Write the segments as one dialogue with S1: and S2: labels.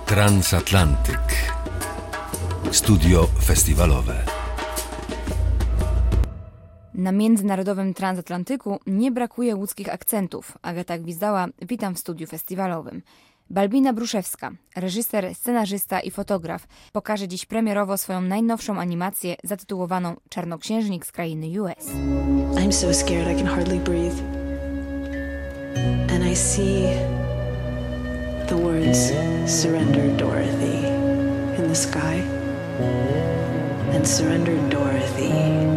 S1: Transatlantyk. Studio festiwalowe.
S2: Na międzynarodowym transatlantyku nie brakuje łódzkich akcentów. Agata Gwizdała, witam w studiu festiwalowym. Balbina Bruszewska, reżyser, scenarzysta i fotograf, pokaże dziś premierowo swoją najnowszą animację zatytułowaną Czarnoksiężnik z krainy US.
S3: I'm so scared I can hardly breathe. And I see the words "Surrender, Dorothy" in the sky. And surrender, Dorothy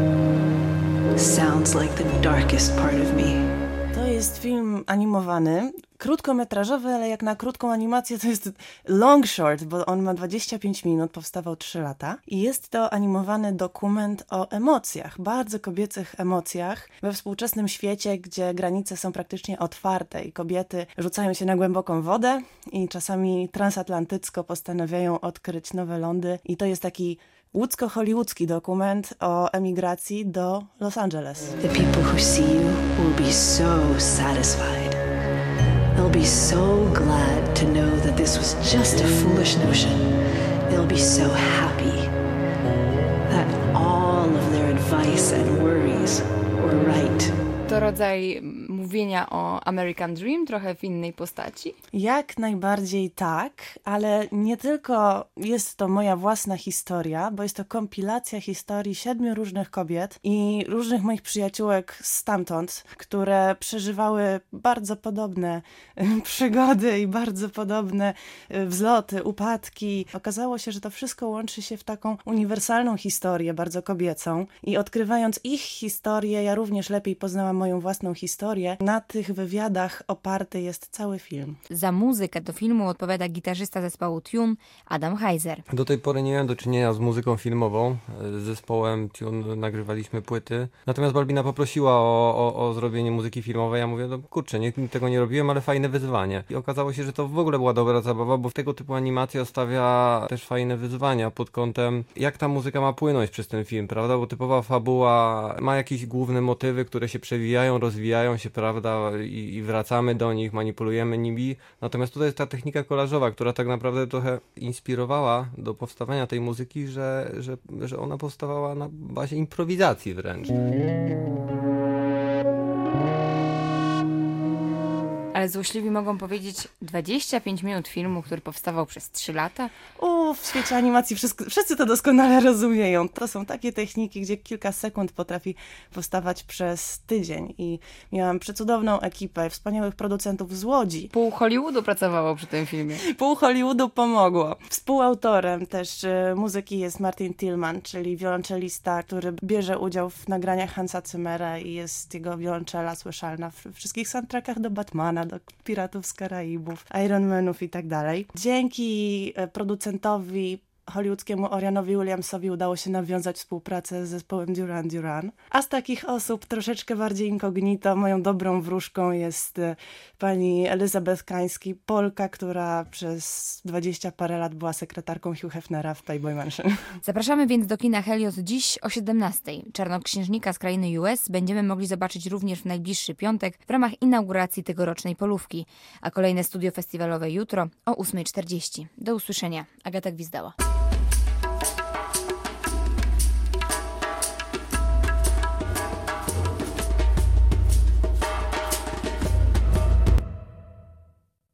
S3: sounds like the darkest part of me.
S4: To jest film animowany, krótkometrażowy, ale jak na krótką animację to jest long short, bo on ma 25 minut, powstawał 3 lata. I jest to animowany dokument o emocjach, bardzo kobiecych emocjach we współczesnym świecie, gdzie granice są praktycznie otwarte i kobiety rzucają się na głęboką wodę i czasami transatlantycko postanawiają odkryć nowe lądy. I to jest taki łódzko-hollywoodzki dokument o emigracji do Los Angeles.
S3: The people who see you will be so satisfied. They'll be so glad to know that this was just a foolish notion. They'll be so happy that all of their advice and worries were right.
S2: To rodzaj mówienia o American Dream, trochę w innej postaci?
S4: Jak najbardziej tak, ale nie tylko jest to moja własna historia, bo jest to kompilacja historii 7 różnych kobiet i różnych moich przyjaciółek stamtąd, które przeżywały bardzo podobne przygody i bardzo podobne wzloty, upadki. Okazało się, że to wszystko łączy się w taką uniwersalną historię, bardzo kobiecą i odkrywając ich historię, ja również lepiej poznałam moją własną historię. Na tych wywiadach oparty jest cały film.
S2: Za muzykę do filmu odpowiada gitarzysta zespołu Tune Adam Heiser.
S5: Do tej pory nie miałem do czynienia z muzyką filmową. Z zespołem Tune nagrywaliśmy płyty. Natomiast Balbina poprosiła o zrobienie muzyki filmowej. Ja mówię, no kurczę, nigdy tego nie robiłem, ale fajne wyzwanie. I okazało się, że to w ogóle była dobra zabawa, bo tego typu animacja stawia też fajne wyzwania pod kątem, jak ta muzyka ma płynąć przez ten film, prawda? Bo typowa fabuła ma jakieś główne motywy, które się przewijają, rozwijają się, prawda? I wracamy do nich, manipulujemy nimi. Natomiast tutaj jest ta technika kolażowa, która tak naprawdę trochę inspirowała do powstawania tej muzyki, że ona powstawała na bazie improwizacji wręcz.
S2: Ale złośliwi mogą powiedzieć 25 minut filmu, który powstawał przez 3 lata?
S4: W świecie animacji wszyscy to doskonale rozumieją. To są takie techniki, gdzie kilka sekund potrafi powstawać przez tydzień. I miałam przecudowną ekipę wspaniałych producentów z Łodzi.
S2: Pół Hollywoodu pracowało przy tym filmie.
S4: Pół Hollywoodu pomogło. Współautorem też muzyki jest Martin Tillman, czyli wiolonczelista, który bierze udział w nagraniach Hansa Zimmera i jest jego wiolonczela słyszalna w wszystkich soundtrackach do Batmana, do Piratów z Karaibów, Iron Manów i tak dalej. Dzięki producentowi hollywoodzkiemu Orianowi Williamsowi udało się nawiązać współpracę z zespołem Duran Duran. A z takich osób troszeczkę bardziej incognito, moją dobrą wróżką jest pani Elizabeth Kański, Polka, która przez 20 parę lat była sekretarką Hugh Hefnera w Playboy Mansion.
S2: Zapraszamy więc do kina Helios dziś o 17:00. Czarnoksiężnika z krainy US będziemy mogli zobaczyć również w najbliższy piątek w ramach inauguracji tegorocznej polówki, a kolejne studio festiwalowe jutro o 8:40. Do usłyszenia. Agata Gwizdała.